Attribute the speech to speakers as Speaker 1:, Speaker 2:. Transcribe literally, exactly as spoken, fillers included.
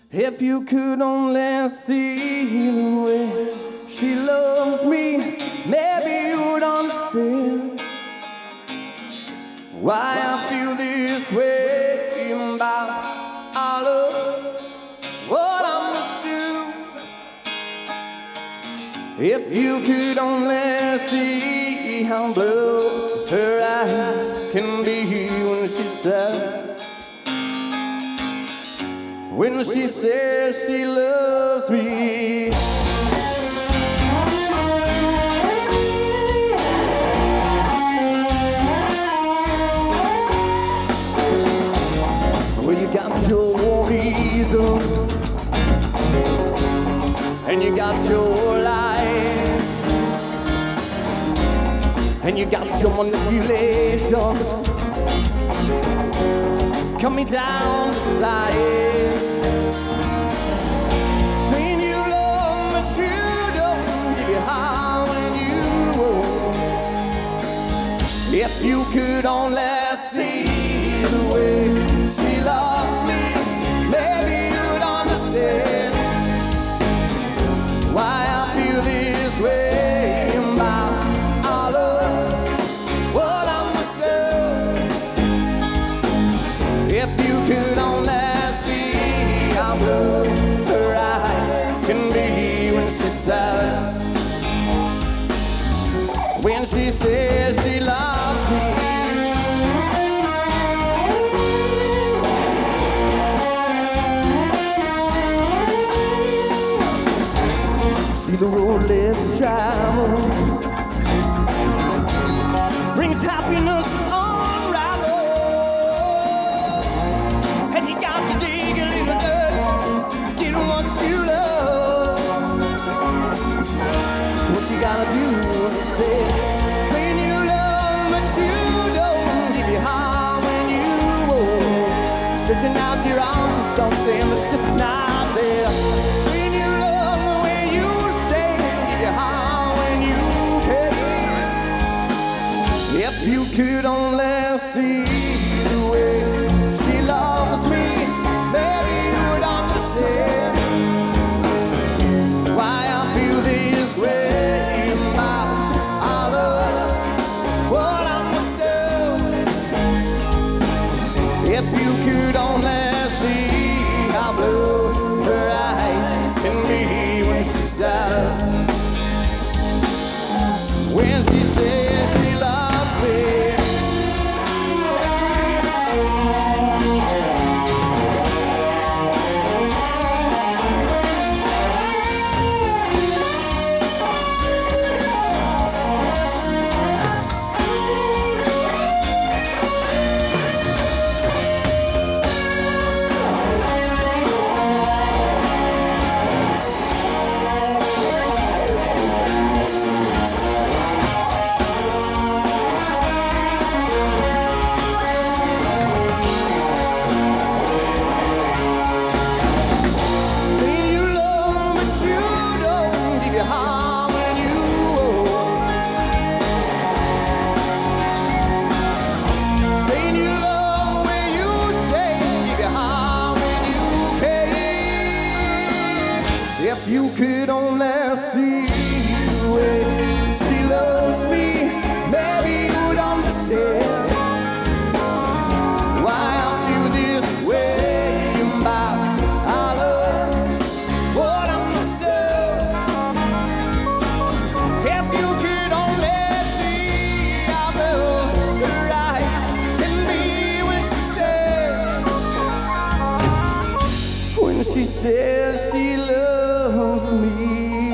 Speaker 1: If you could only see the way she loves me, maybe you'd understand why I feel this way about our love, what I must do. If you could only see how blue her eyes can be when she says, when she says she loves me. Well, you got your reasons and you got your lies and you got your manipulations. Cut me down to size. Saying you love but you don't give you how and you won't. If you could only see the way she loves me, maybe you'd understand why I feel this way about our love, what I must do. If you could only see how blue her eyes can be when she says, when she says she loves me. See the road less traveled brings happiness unraveled, and you got to dig a little dirt, get what you love. So what you gotta do is say, saying you love but you don't give you how and you won't. Stretching out your arms for something that's just not there. Saying you love the way you stay, give you how and you can. If you could only see the way she loves me, maybe you'd understand why I feel this way about our love, what I must do. If you could only see how blue her eyes can be when she says, when she says she loves me. If you could only see the way she loves me, maybe you'd understand why I feel this way about our love, what I must do. If you could only see how blue her eyes can be when she says, when she says she loves me.